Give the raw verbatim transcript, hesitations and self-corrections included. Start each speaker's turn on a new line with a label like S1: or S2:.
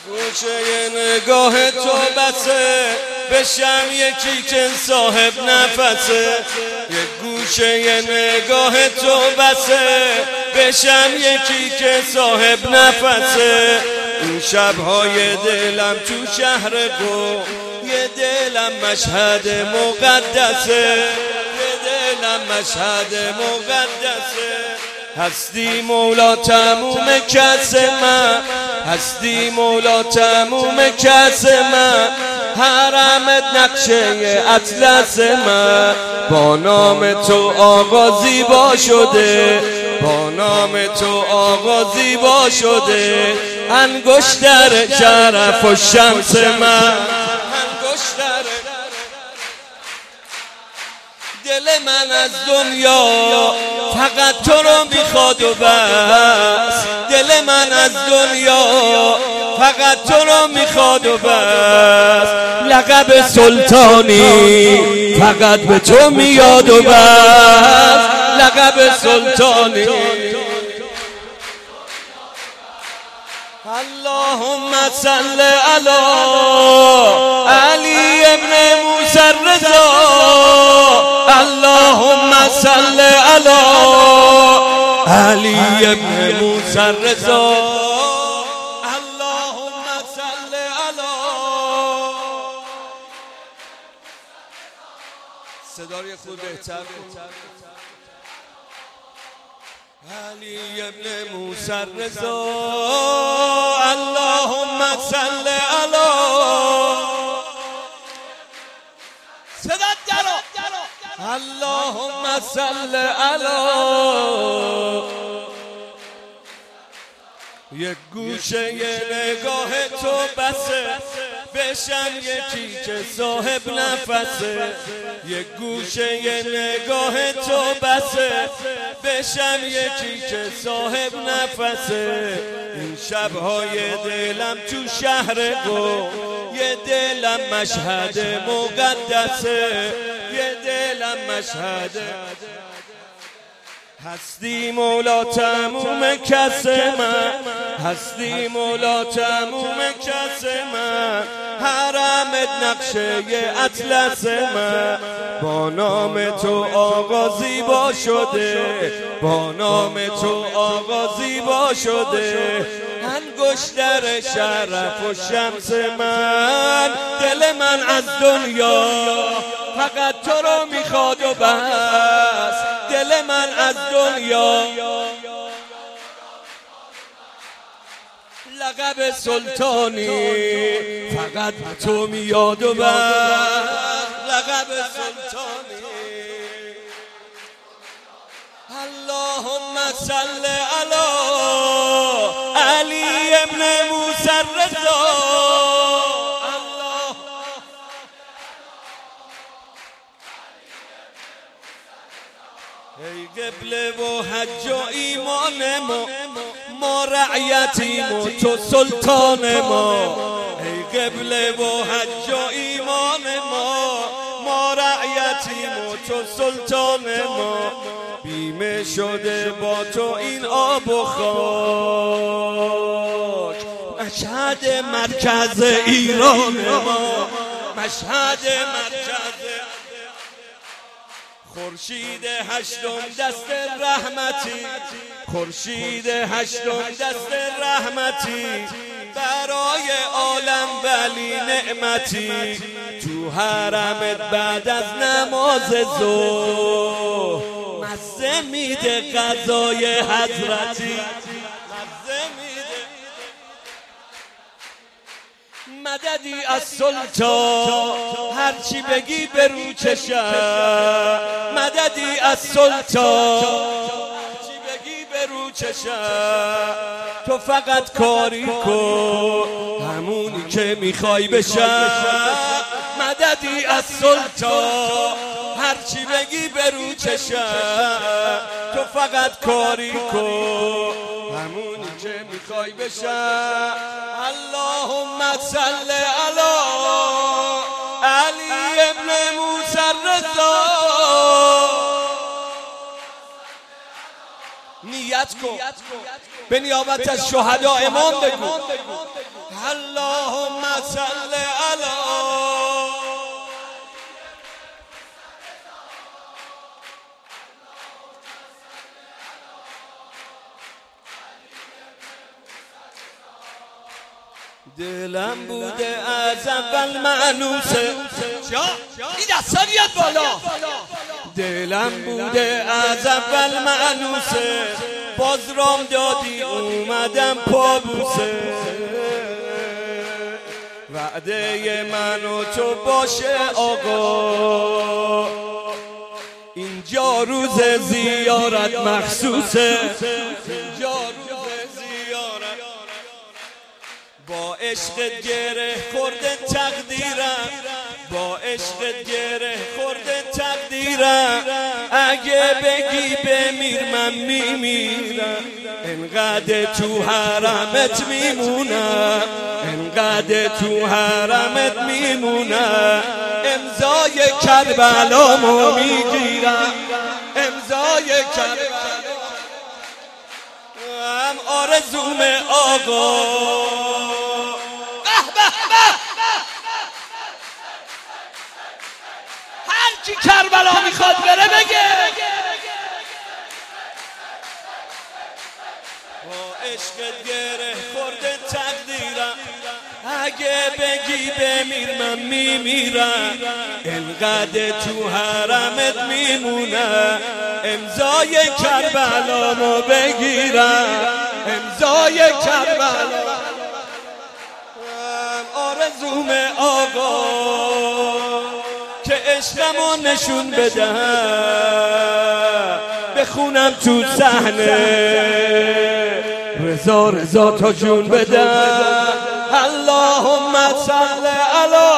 S1: گوشه نگاه تو بسه بشم یکی که صاحب نفسه. یه گوشه نگاه تو بسه بشم یکی که صاحب نفسه. این شبهای دلم تو شهر قم یه دلم مشهد مقدسه. یه دلم مشهد مقدسه. هستی مولا تموم کس من، هستی مولا تموم کس من. حرمت نقشه اطلس من. با نام تو آقا زیبا شده، با نام تو آقا زیبا شده. انگشتر شرف و شمس من، انگشتر دل من از دنیا فقط تو رو میخواد و بس. دل من از دنیا فقط تو رو میخواد و بس. لقب سلطانی فقط به تو میاد و بس. لقب سلطانی. اللهم صل علی علی ابن موسی الرضا. اللهم صل علی علی ابن موسی الرضا. اللهم صل علی. صدای خود بهتر. علی ابن موسی الرضا. اللهم صل علی. صدا درو. اللهم صل علی. یک گوشه نگاه تو بسه بشم یکی که صاحب نفسه. یک گوشه نگاه تو بسه بشم یکی که صاحب نفسه. این شبهای دلم تو شهر قم یه دلم مشهد مقدسه. یه دلم مشهد. هستی مولا تموم کس من، هستی مولا تموم کس من. حرمت نقشه اطلس من. با نام تو آقا زیبا شده، با نام تو آقا زیبا شده. انگشتر شرف و شمس من. دل من از دنیا فقط تو رو میخواد و بس. دل من از دنیا لقب سلطانی فقط تو میاد و بس. لقب سلطانی. اللهم صل علی علی ابن موسی الرضا. ای قبله و حج و ایمان ما، ما رعیتیم و تو سلطان ما. ای قبله و حج و ایمان ما، ما رعیتیم و تو سلطان ما. بیمه شده با تو این آب و خاک. مشهد مرکز ایران ما، مشهد مرکز. خورشید هشتم دست رحمتی، خورشید هشتم دست رحمتی. برای عالم ولی نعمتی. تو حرمت بعد از نماز ظهر مزه میده غذای حضرتی. مزه میده. مددی از سلطان هرچی بگی به رو چشم. مددی از سلطان هرچی بگی به رو چشم. تو فقط کاری کن همونی که میخوای بشم. مددی از سلطان هرچی بگی به رو چشم. تو فقط کاری کن همونی که میخوای بشم. اللهم صل علی علی ابن موسی الرضا. نیت کن به نیابت از شهدا امام بگو. اللهم صل علی دلم بوده از اول معنوسه
S2: این دستا بیاد بالا.
S1: دلم بوده از اول معنوسه باز رام دادی اومدم پابوسه وعده من و تو باشه آقا اینجا روز زیارت مخصوصه اینجا روز زیارت با عشقت گره خورده تقدیرم با عشقت گره خورده تقدیرم اگه بگی بمیر من میمیرم انقدر تو حرمت میمونم انقدر تو حرمت میمونم امضای کربلامو میگیرم امضای کربلامو هم آرزوم آقا
S2: هر کی کربلا میخواد بره بگه
S1: با عشقت گره خورده تقدیرم اگه بگی بمیر من میمیرم انقدر تو حرمت میمونم امضای کربلامو بگیرم امضای کربلا آرزوم آقا که عشقمو نشون بدم بخونم تو صحنه رضا رضا تا جون بدم اللهم صل علی